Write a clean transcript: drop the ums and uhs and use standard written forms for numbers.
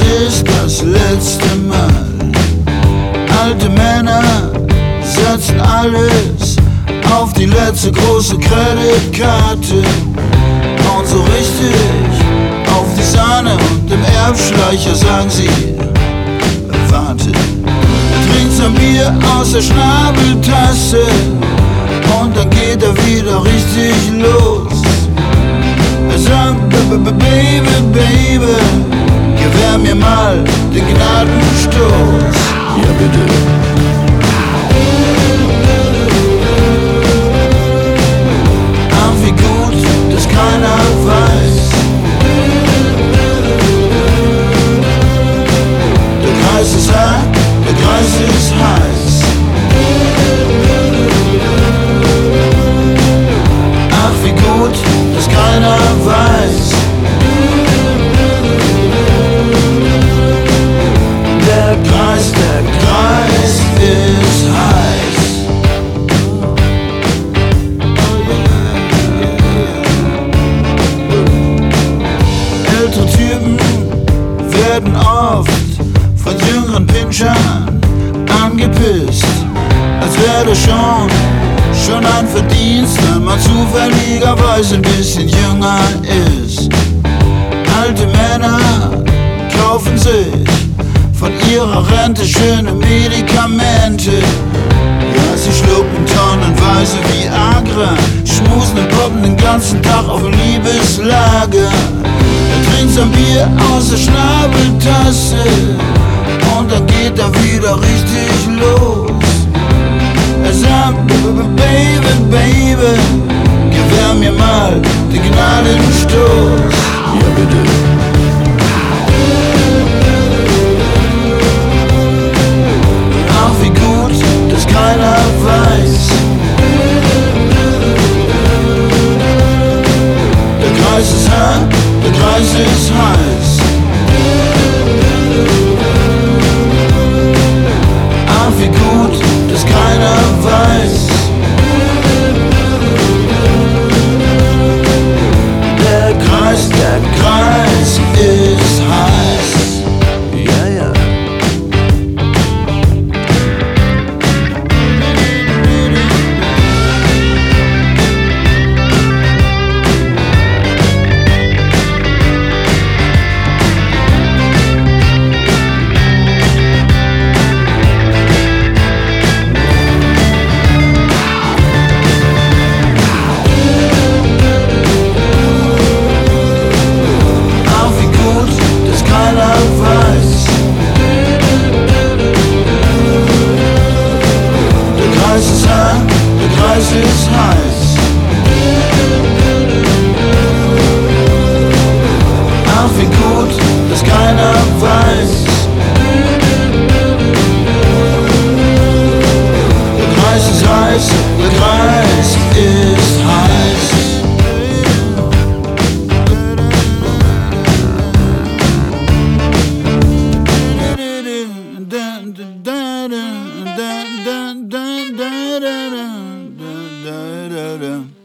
ist das letzte Mal. Alte Männer setzen alles auf die letzte große Kreditkarte. Und so richtig auf die Sahne und dem Erbschleicher sagen sie: Warte, trinkt sein Bier aus der Schnabeltasse und dann geht er wieder richtig los. Er sagt: Baby, Baby, gewähr mir mal den Gnadenstoß. Ja, bitte. Ach, wie gut, dass keiner weiß. Der Kreis ist hart, der Kreis ist heiß. Ach, wie gut, dass keiner weiß. Der Kreis ist heiß. Ältere Typen werden oft von jüngeren Pinschern angepisst, als wäre das schon ein Verdienst, wenn man zufälligerweise ein bisschen jünger ist. Alte Männer kaufen sich von ihrer Rente schöne Medikamente. Ja, sie schlucken tonnenweise Viagra, schmusen und poppen den ganzen Tag auf Liebeslager. Er trinkt sein Bier aus der Schnabeltasse und dann geht er wieder richtig los. Er sagt: Baby, Baby, gewähr mir mal den Gnadenstoß. Ja, bitte. Ach, wie gut, dass keiner weiß. Der Kreis ist hart, der Kreis ist heiß. Ach, wie gut, dass keiner weiß. Der Kreis ist heiß. Ja, ja. Der Kreis ist heiß. Ach, wie gut, dass keiner weiß. Der Kreis ist heiß, der Kreis ist heiß. Da da da da da da da da da da.